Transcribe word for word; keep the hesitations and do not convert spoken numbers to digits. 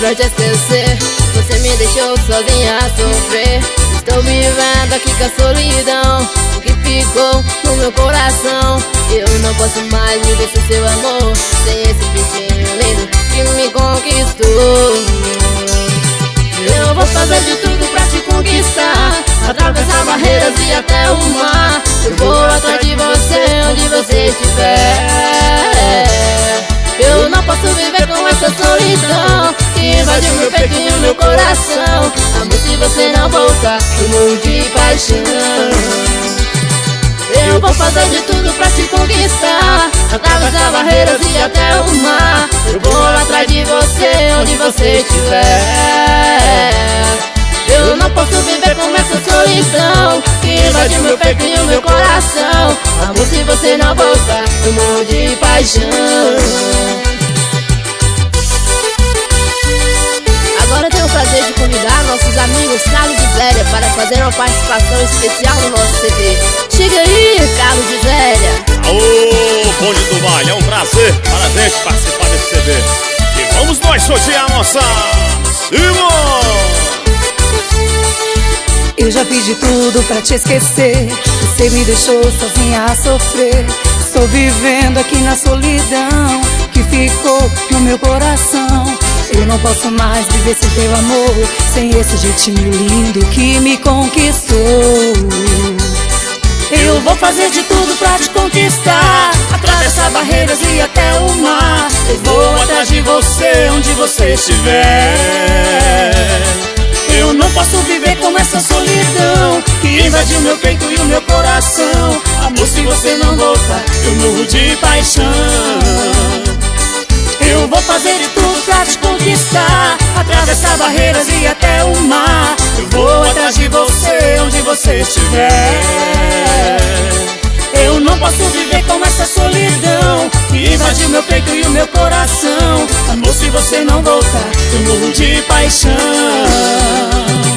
pra te esquecer. Você me deixou sozinha a sofrer. Estou vivendo aqui com a solidão, o que ficou no meu coração. Eu não posso mais viver sem seu amor, sem esse bichinho lindo que me conquistou. Eu vou fazer de tudo pra te conquistar, atravessar barreiras e até o mar. Eu vou atrás de você onde você estiver. Eu não posso viver com essa solidão que invade meu peito e o meu coração. Amor, se você não voltar, eu morro de paixão. Eu vou fazer de tudo pra te conquistar, atravessar barreiras e até o mar. Eu vou atrás de você onde você estiver. Eu não posso viver com essa solidão que invade meu peito e o meu coração. Amor, se você não voltar, eu morro de paixão. Agora eu tenho o prazer de convidar nossos amigos Carlos e Zélia para fazer uma participação especial no nosso C D. Chega aí, Carlos e Zélia. Alô, Bonde do Vale, é um prazer para a gente participar desse C D. E vamos nós sortear a nossa Simão. Eu já fiz de tudo pra te esquecer, você me deixou sozinha a sofrer. Estou vivendo aqui na solidão que ficou no meu coração. Eu não posso mais viver sem teu amor, sem esse jeitinho lindo que me conquistou. Eu vou fazer de tudo pra te conquistar, atravessar barreiras e até o mar. Eu vou atrás de você onde você estiver. Eu não posso viver com essa solidão que invade o meu peito e o meu coração. Amor, se você não voltar, eu morro de paixão. Eu vou fazer de tudo pra te conquistar, atravessar barreiras e até o mar. Eu vou atrás de você onde você estiver. Eu não posso viver com essa solidão que invade o meu peito e o meu coração. Amor, se você não voltar, eu morro de paixão.